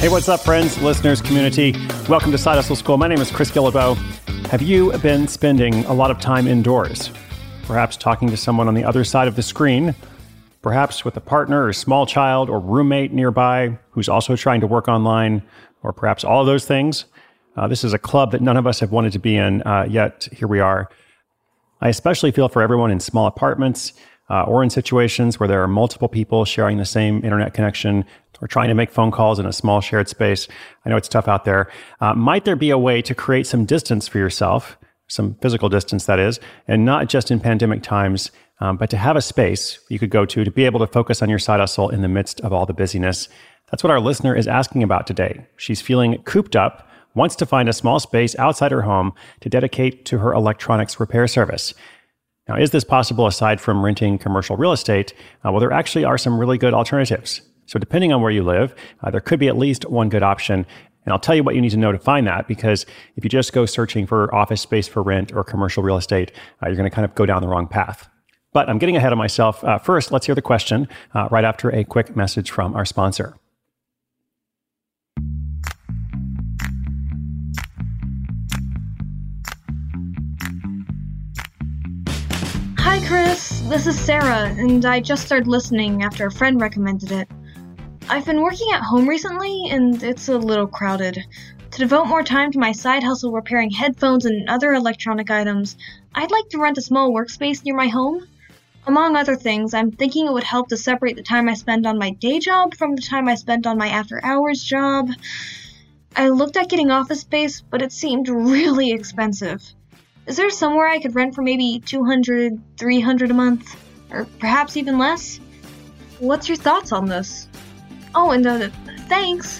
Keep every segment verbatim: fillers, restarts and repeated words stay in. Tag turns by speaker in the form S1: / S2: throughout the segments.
S1: Hey, what's up, friends, listeners, community? Welcome to Side Hustle School. My name is Chris Guillebeau. Have you been spending a lot of time indoors? Perhaps talking to someone on the other side of the screen? Perhaps with a partner or small child or roommate nearby who's also trying to work online? Or perhaps all of those things? Uh, this is a club that none of us have wanted to be in, uh, yet here we are. I especially feel for everyone in small apartments uh, or in situations where there are multiple people sharing the same internet connection or trying to make phone calls in a small shared space. I know it's tough out there. Uh, might there be a way to create some distance for yourself, some physical distance that is, and not just in pandemic times, um, but to have a space you could go to to be able to focus on your side hustle in the midst of all the busyness? That's what our listener is asking about today. She's feeling cooped up, wants to find a small space outside her home to dedicate to her electronics repair service. Now, is this possible aside from renting commercial real estate? Uh, well, there actually are some really good alternatives. So depending on where you live, uh, there could be at least one good option. And I'll tell you what you need to know to find that, because if you just go searching for office space for rent or commercial real estate, uh, you're going to kind of go down the wrong path. But I'm getting ahead of myself. Uh, first, let's hear the question uh, right after a quick message from our sponsor.
S2: Hi, Chris. This is Sarah, and I just started listening after a friend recommended it. I've been working at home recently, and it's a little crowded. To devote more time to my side hustle repairing headphones and other electronic items, I'd like to rent a small workspace near my home. Among other things, I'm thinking it would help to separate the time I spend on my day job from the time I spend on my after-hours job. I looked at getting office space, but it seemed really expensive. Is there somewhere I could rent for maybe two hundred dollars, three hundred dollars a month? Or perhaps even less? What's your thoughts on this? Oh, and uh, thanks.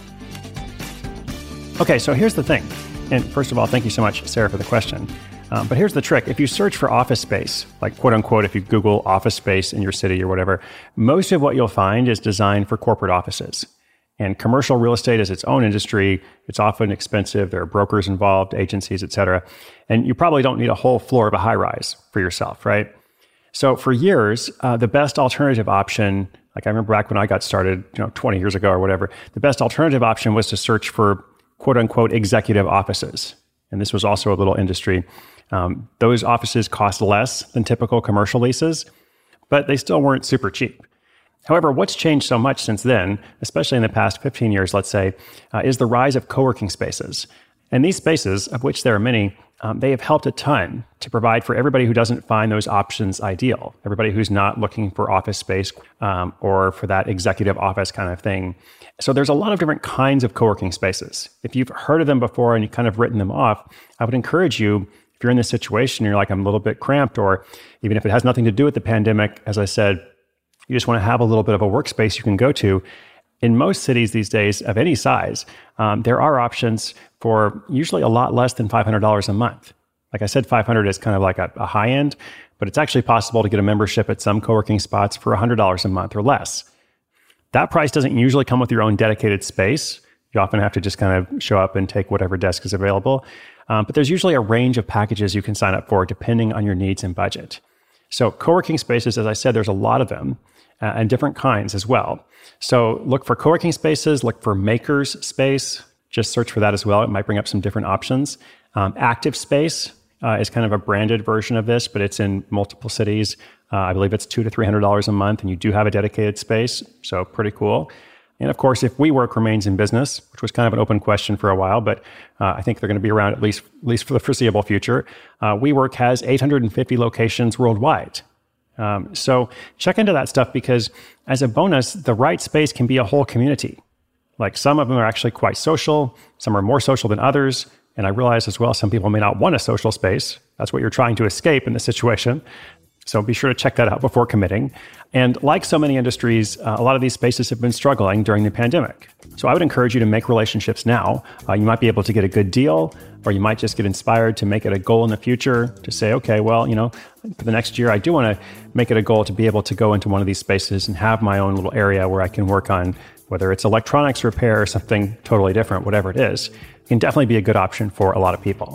S1: Okay, so here's the thing. And first of all, thank you so much, Sarah, for the question. Um, but here's the trick. If you search for office space, like quote unquote, if you Google office space in your city or whatever, most of what you'll find is designed for corporate offices. And commercial real estate is its own industry. It's often expensive. There are brokers involved, agencies, et cetera. And you probably don't need a whole floor of a high rise for yourself, right? So for years, uh, the best alternative option, like I remember back when I got started, you know, twenty years ago or whatever, the best alternative option was to search for quote unquote executive offices. And this was also a little industry. Um, those offices cost less than typical commercial leases, but they still weren't super cheap. However, what's changed so much since then, especially in the past fifteen years, let's say, uh, is the rise of co-working spaces. And these spaces, of which there are many, um, they have helped a ton to provide for everybody who doesn't find those options ideal, everybody who's not looking for office space um, or for that executive office kind of thing. So there's a lot of different kinds of co-working spaces. If you've heard of them before and you've kind of written them off, I would encourage you, if you're in this situation, you're like, I'm a little bit cramped, or even if it has nothing to do with the pandemic, as I said, you just want to have a little bit of a workspace you can go to. In most cities these days of any size, um, there are options for usually a lot less than five hundred dollars a month. Like I said, five hundred dollars is kind of like a, a high end, but it's actually possible to get a membership at some co-working spots for one hundred dollars a month or less. That price doesn't usually come with your own dedicated space. You often have to just kind of show up and take whatever desk is available. Um, but there's usually a range of packages you can sign up for depending on your needs and budget. So co-working spaces, as I said, there's a lot of them. Uh, and different kinds as well. So look for co-working spaces, look for makers space, just search for that as well. It might bring up some different options. Um, Active Space uh, is kind of a branded version of this, but it's in multiple cities. Uh, I believe it's two to three hundred dollars a month, and you do have a dedicated space, so pretty cool. And of course, if WeWork remains in business, which was kind of an open question for a while, but uh, I think they're going to be around at least at least for the foreseeable future. Uh, WeWork has eight hundred fifty locations worldwide. Um, so check into that stuff, because as a bonus, the right space can be a whole community. Like some of them are actually quite social. Some are more social than others. And I realize as well, some people may not want a social space. That's what you're trying to escape in this situation. So be sure to check that out before committing. And like so many industries, uh, a lot of these spaces have been struggling during the pandemic. So I would encourage you to make relationships now. Uh, you might be able to get a good deal, or you might just get inspired to make it a goal in the future to say, okay, well, you know, for the next year, I do want to make it a goal to be able to go into one of these spaces and have my own little area where I can work on, whether it's electronics repair or something totally different, whatever it is. It can definitely be a good option for a lot of people.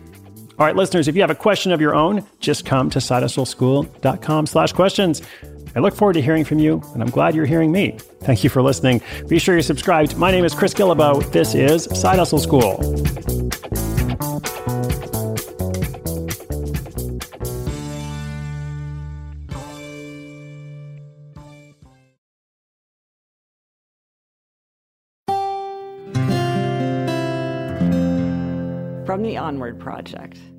S1: All right, listeners, if you have a question of your own, just come to sidehustleschool.com slash questions. I look forward to hearing from you, and I'm glad you're hearing me. Thank you for listening. Be sure you're subscribed. My name is Chris Guillebeau. This is Side Hustle School.
S3: From the Onward Project.